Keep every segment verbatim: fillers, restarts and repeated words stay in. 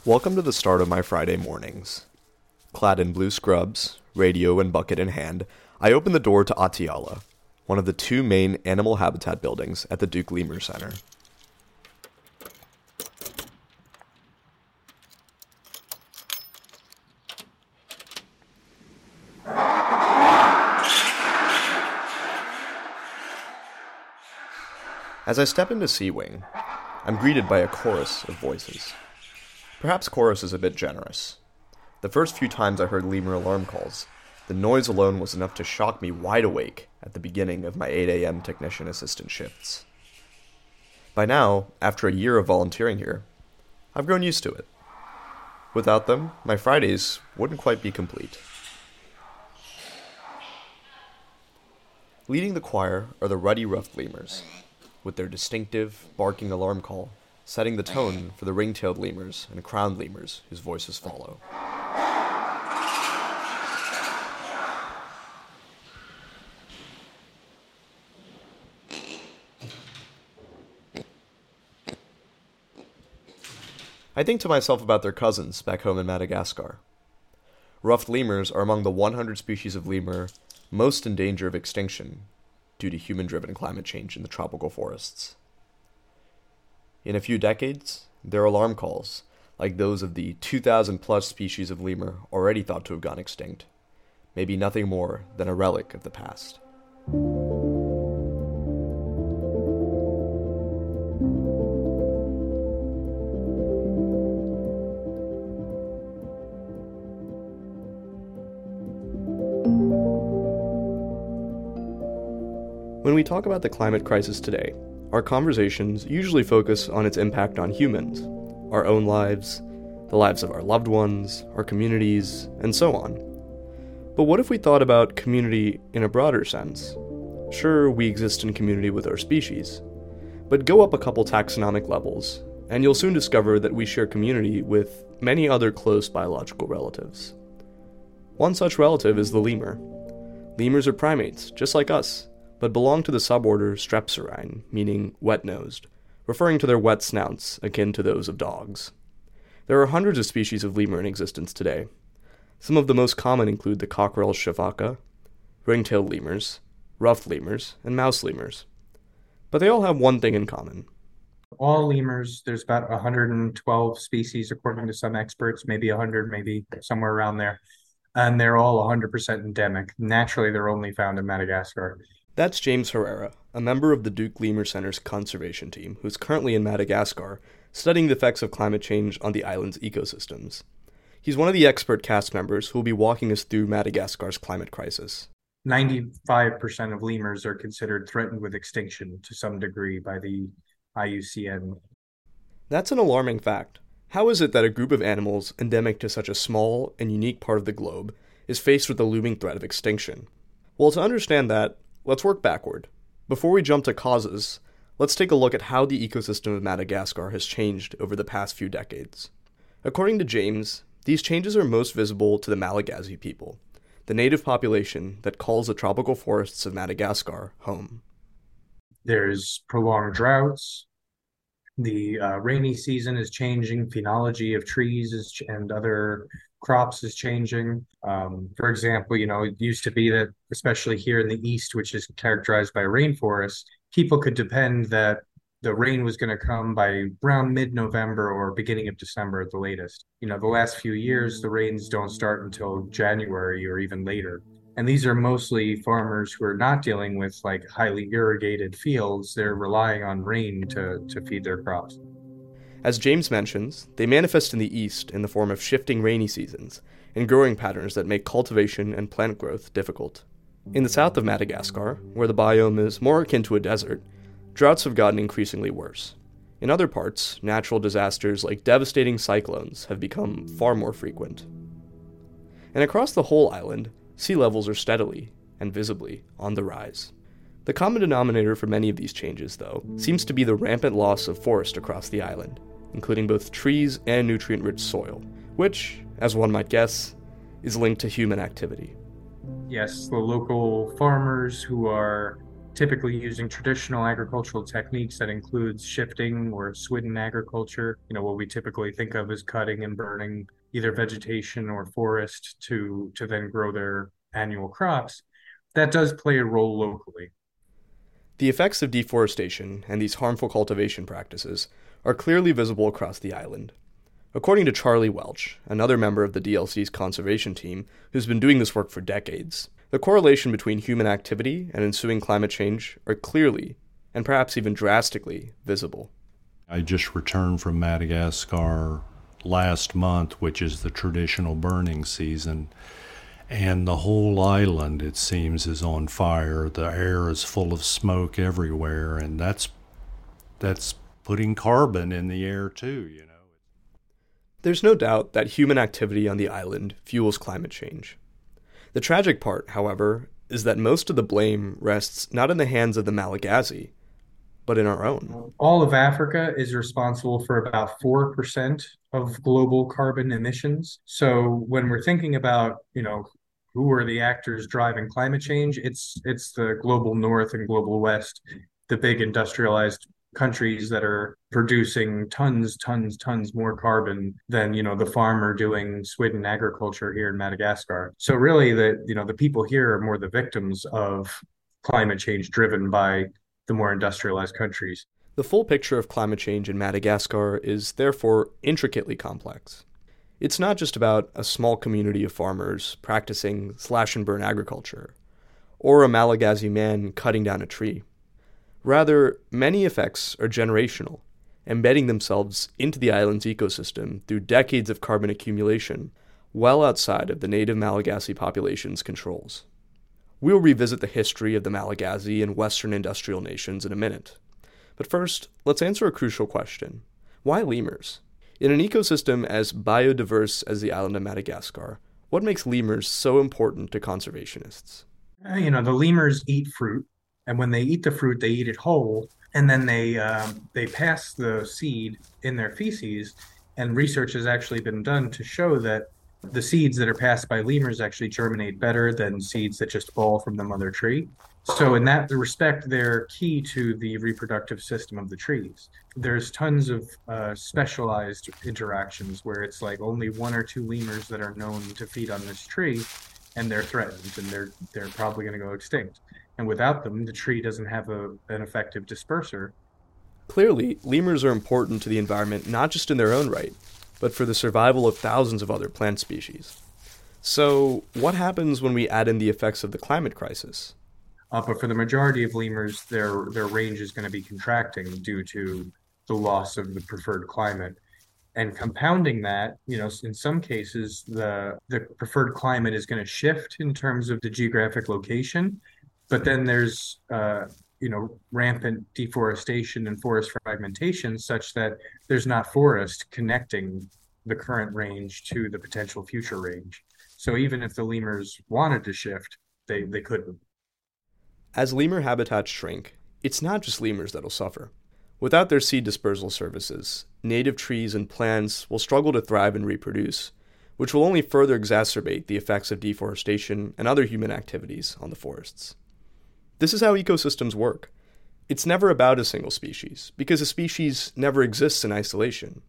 Welcome to the start of my Friday mornings. Clad in blue scrubs, radio and bucket in hand, I open the door to Atyala, one of the two main animal habitat buildings at the Duke Lemur Center. As I step into Sea Wing, I'm greeted by a chorus of voices. Perhaps chorus is a bit generous. The first few times I heard lemur alarm calls, the noise alone was enough to shock me wide awake at the beginning of my eight a.m. technician assistant shifts. By now, after a year of volunteering here, I've grown used to it. Without them, my Fridays wouldn't quite be complete. Leading the choir are the ruddy-ruffed lemurs, with their distinctive, barking alarm call, setting the tone for the ring-tailed lemurs and crowned lemurs whose voices follow. I think to myself about their cousins back home in Madagascar. Ruffed lemurs are among the one hundred species of lemur most in danger of extinction due to human-driven climate change in the tropical forests. In a few decades, their alarm calls, like those of the two thousand plus species of lemur already thought to have gone extinct, may be nothing more than a relic of the past. When we talk about the climate crisis today, our conversations usually focus on its impact on humans, our own lives, the lives of our loved ones, our communities, and so on. But what if we thought about community in a broader sense? Sure, we exist in community with our species, but go up a couple taxonomic levels, and you'll soon discover that we share community with many other close biological relatives. One such relative is the lemur. Lemurs are primates, just like us, but belong to the suborder Strepsirrhine, meaning wet-nosed, referring to their wet snouts akin to those of dogs. There are hundreds of species of lemur in existence today. Some of the most common include the cockerel shivaka, ring-tailed lemurs, ruffed lemurs, and mouse lemurs. But they all have one thing in common. All lemurs, there's about one hundred twelve species according to some experts, maybe one hundred, maybe somewhere around there. And they're all one hundred percent endemic. Naturally, they're only found in Madagascar. That's James Herrera, a member of the Duke Lemur Center's conservation team, who's currently in Madagascar, studying the effects of climate change on the island's ecosystems. He's one of the expert cast members who will be walking us through Madagascar's climate crisis. ninety-five percent of lemurs are considered threatened with extinction to some degree by the I U C N. That's an alarming fact. How is it that a group of animals endemic to such a small and unique part of the globe is faced with the looming threat of extinction? Well, to understand that, let's work backward. Before we jump to causes, let's take a look at how the ecosystem of Madagascar has changed over the past few decades. According to James, these changes are most visible to the Malagasy people, the native population that calls the tropical forests of Madagascar home. There's prolonged droughts. The uh, rainy season is changing. Phenology of trees is ch- and other crops is changing. Um, for example, you know, it used to be that, especially here in the East, which is characterized by rainforests, people could depend that the rain was going to come by around mid-November or beginning of December at the latest. You know, the last few years, the rains don't start until January or even later. And these are mostly farmers who are not dealing with like highly irrigated fields. They're relying on rain to, to feed their crops. As James mentions, they manifest in the east in the form of shifting rainy seasons and growing patterns that make cultivation and plant growth difficult. In the south of Madagascar, where the biome is more akin to a desert, droughts have gotten increasingly worse. In other parts, natural disasters like devastating cyclones have become far more frequent. And across the whole island, sea levels are steadily and visibly on the rise. The common denominator for many of these changes, though, seems to be the rampant loss of forest across the island, including both trees and nutrient-rich soil, which, as one might guess, is linked to human activity. Yes, the local farmers who are typically using traditional agricultural techniques that includes shifting or swidden agriculture, you know, what we typically think of as cutting and burning either vegetation or forest to to then grow their annual crops. That does play a role locally. The effects of deforestation and these harmful cultivation practices are clearly visible across the island. According to Charlie Welch, another member of the D L C's conservation team who's been doing this work for decades, the correlation between human activity and ensuing climate change are clearly, and perhaps even drastically, visible. I just returned from Madagascar last month, which is the traditional burning season, and the whole island, it seems, is on fire. The air is full of smoke everywhere, and that's that's putting carbon in the air too, you know. There's no doubt that human activity on the island fuels climate change. The tragic part, however, is that most of the blame rests not in the hands of the Malagasy, but in our own. All of Africa is responsible for about four percent of global carbon emissions. So when we're thinking about, you know, who are the actors driving climate change, it's it's the global north and global west, the big industrialized countries that are producing tons, tons, tons more carbon than, you know, the farmer doing swidden agriculture here in Madagascar. So really the, you know, the people here are more the victims of climate change driven by the more industrialized countries. The full picture of climate change in Madagascar is therefore intricately complex. It's not just about a small community of farmers practicing slash and burn agriculture, or a Malagasy man cutting down a tree. Rather, many effects are generational, embedding themselves into the island's ecosystem through decades of carbon accumulation, well outside of the native Malagasy population's controls. We'll revisit the history of the Malagasy and Western industrial nations in a minute. But first, let's answer a crucial question. Why lemurs? In an ecosystem as biodiverse as the island of Madagascar, what makes lemurs so important to conservationists? Uh, you know, the lemurs eat fruit, and when they eat the fruit, they eat it whole, and then they um, they pass the seed in their feces. And research has actually been done to show that the seeds that are passed by lemurs actually germinate better than seeds that just fall from the mother tree. So in that respect, they're key to the reproductive system of the trees. There's tons of uh, specialized interactions where it's like only one or two lemurs that are known to feed on this tree, and they're threatened, and they're they're probably going to go extinct. And without them, the tree doesn't have a, an effective disperser. Clearly, lemurs are important to the environment not just in their own right, but for the survival of thousands of other plant species. So, what happens when we add in the effects of the climate crisis? Uh, but for the majority of lemurs, their their range is going to be contracting due to the loss of the preferred climate. And compounding that, you know, in some cases, the the preferred climate is going to shift in terms of the geographic location. But then there's, uh, you know, rampant deforestation and forest fragmentation such that there's not forest connecting the current range to the potential future range. So even if the lemurs wanted to shift, they, they couldn't. As lemur habitats shrink, it's not just lemurs that'll suffer. Without their seed dispersal services, native trees and plants will struggle to thrive and reproduce, which will only further exacerbate the effects of deforestation and other human activities on the forests. This is how ecosystems work. It's never about a single species, because a species never exists in isolation.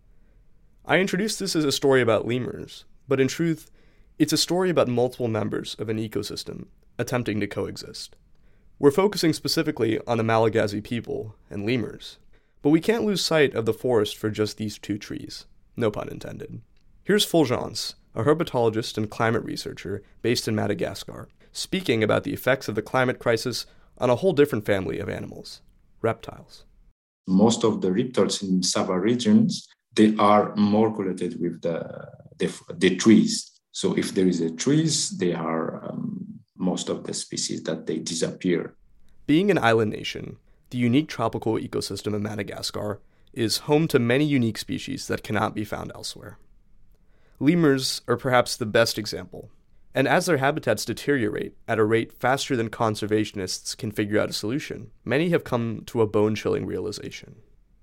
I introduced this as a story about lemurs, but in truth, it's a story about multiple members of an ecosystem attempting to coexist. We're focusing specifically on the Malagasy people and lemurs, but we can't lose sight of the forest for just these two trees, no pun intended. Here's Fulgence, a herpetologist and climate researcher based in Madagascar, speaking about the effects of the climate crisis on a whole different family of animals, reptiles. Most of the reptiles in Sava regions, they are more correlated with the, the, the trees. So if there is a trees, they are um, most of the species that they disappear. Being an island nation, the unique tropical ecosystem of Madagascar is home to many unique species that cannot be found elsewhere. Lemurs are perhaps the best example. And as their habitats deteriorate at a rate faster than conservationists can figure out a solution, many have come to a bone-chilling realization.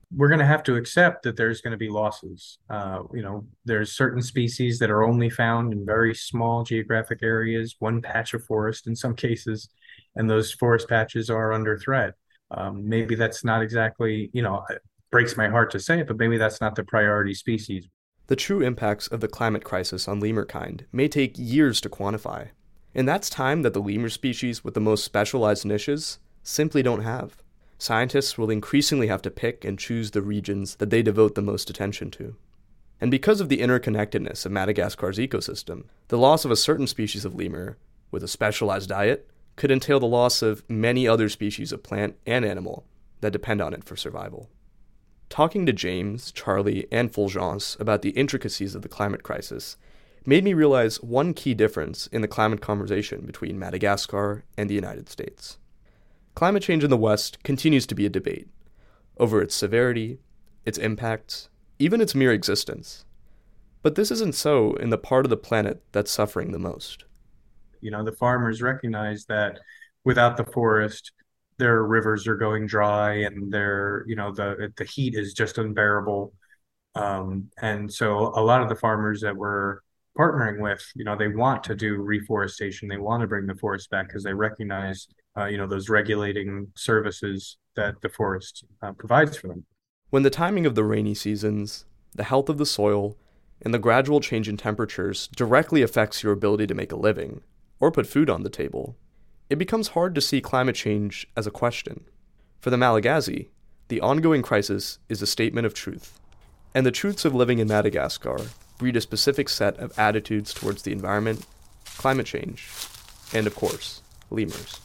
we're going to have to accept that there's going to be losses. Uh, you know, there's certain species that are only found in very small geographic areas, one patch of forest in some cases, and those forest patches are under threat. Um, maybe that's not exactly, you know, it breaks my heart to say it, but maybe that's not the priority species. The true impacts of the climate crisis on lemur kind may take years to quantify, and that's time that the lemur species with the most specialized niches simply don't have. Scientists will increasingly have to pick and choose the regions that they devote the most attention to. And because of the interconnectedness of Madagascar's ecosystem, the loss of a certain species of lemur with a specialized diet could entail the loss of many other species of plant and animal that depend on it for survival. Talking to James, Charlie, and Fulgence about the intricacies of the climate crisis made me realize one key difference in the climate conversation between Madagascar and the United States. Climate change in the West continues to be a debate over its severity, its impacts, even its mere existence. But this isn't so in the part of the planet that's suffering the most. You know, the farmers recognize that without the forest, their rivers are going dry and their, you know, the the heat is just unbearable. Um, and so a lot of the farmers that we're partnering with, you know, they want to do reforestation. They want to bring the forest back because they recognize, uh, you know, those regulating services that the forest uh, provides for them. When the timing of the rainy seasons, the health of the soil, and the gradual change in temperatures directly affects your ability to make a living or put food on the table, it becomes hard to see climate change as a question. For the Malagasy, the ongoing crisis is a statement of truth, and the truths of living in Madagascar breed a specific set of attitudes towards the environment, climate change, and of course, lemurs.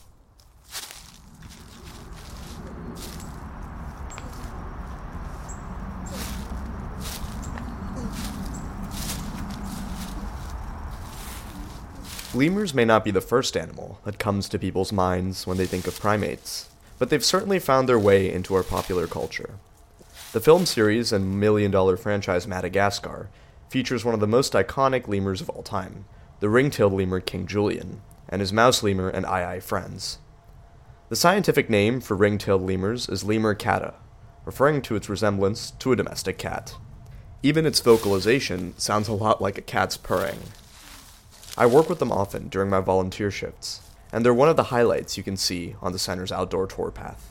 Lemurs may not be the first animal that comes to people's minds when they think of primates, but they've certainly found their way into our popular culture. The film series and million-dollar franchise Madagascar features one of the most iconic lemurs of all time, the ring-tailed lemur King Julian, and his mouse lemur and aye-aye friends. The scientific name for ring-tailed lemurs is Lemur cata, referring to its resemblance to a domestic cat. Even its vocalization sounds a lot like a cat's purring. I work with them often during my volunteer shifts, and they're one of the highlights you can see on the center's outdoor tour path.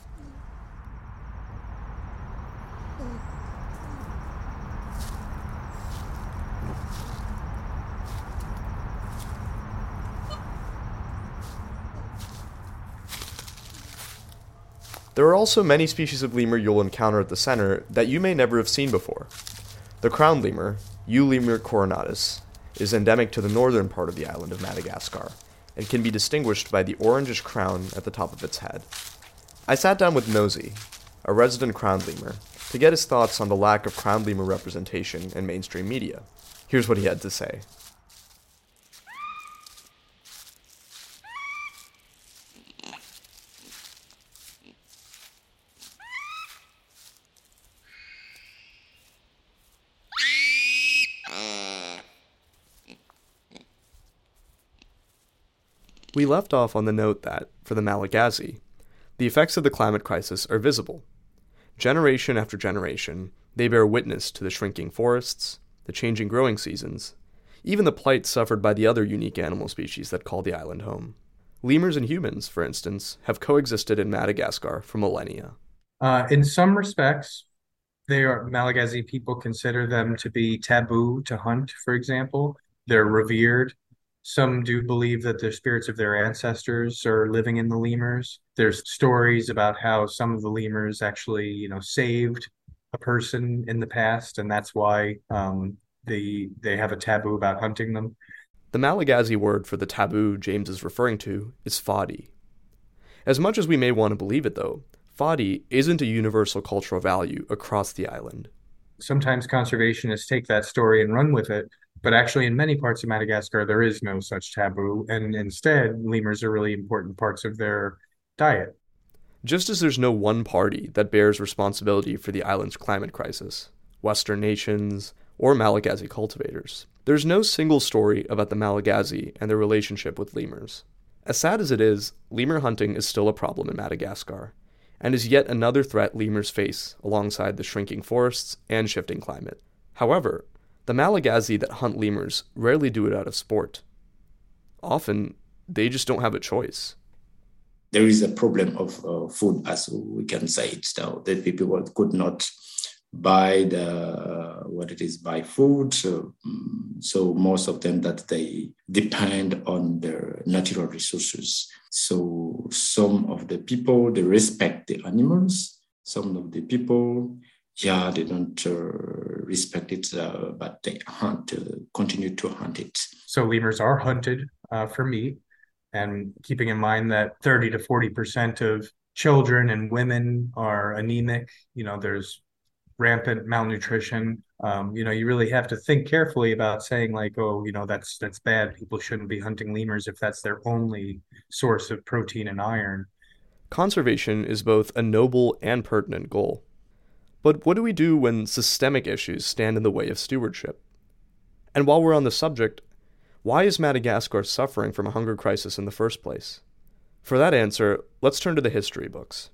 There are also many species of lemur you'll encounter at the center that you may never have seen before. The crowned lemur, Eulemur coronatus, is endemic to the northern part of the island of Madagascar, and can be distinguished by the orangish crown at the top of its head. I sat down with Nosy, a resident crowned lemur, to get his thoughts on the lack of crowned lemur representation in mainstream media. Here's what he had to say. We left off on the note that, for the Malagasy, the effects of the climate crisis are visible. Generation after generation, they bear witness to the shrinking forests, the changing growing seasons, even the plight suffered by the other unique animal species that call the island home. Lemurs and humans, for instance, have coexisted in Madagascar for millennia. Uh, in some respects, they are Malagasy people consider them to be taboo to hunt, for example. They're revered. Some do believe that the spirits of their ancestors are living in the lemurs. There's stories about how some of the lemurs actually, you know, saved a person in the past, and that's why um, they they have a taboo about hunting them. The Malagasy word for the taboo James is referring to is fadi. As much as we may want to believe it, though, fadi isn't a universal cultural value across the island. Sometimes conservationists take that story and run with it, but actually in many parts of Madagascar, there is no such taboo, and instead, lemurs are really important parts of their diet. Just as there's no one party that bears responsibility for the island's climate crisis, Western nations, or Malagasy cultivators, there's no single story about the Malagasy and their relationship with lemurs. As sad as it is, lemur hunting is still a problem in Madagascar, and is yet another threat lemurs face alongside the shrinking forests and shifting climate. However, the Malagasy that hunt lemurs rarely do it out of sport. Often, they just don't have a choice. There is a problem of uh, food, as we can say it now, that people could not buy the what it is buy food. So, so most of them that they depend on their natural resources. So some of the people, they respect the animals. Some of the people, yeah, they don't uh, respect it, uh, but they hunt, uh, continue to hunt it. So lemurs are hunted uh, for meat, and keeping in mind that thirty to forty percent of children and women are anemic, you know, there's rampant malnutrition. Um, you know, you really have to think carefully about saying like, oh, you know, that's that's bad. People shouldn't be hunting lemurs if that's their only source of protein and iron. Conservation is both a noble and pertinent goal. But what do we do when systemic issues stand in the way of stewardship? And while we're on the subject, why is Madagascar suffering from a hunger crisis in the first place? For that answer, let's turn to the history books.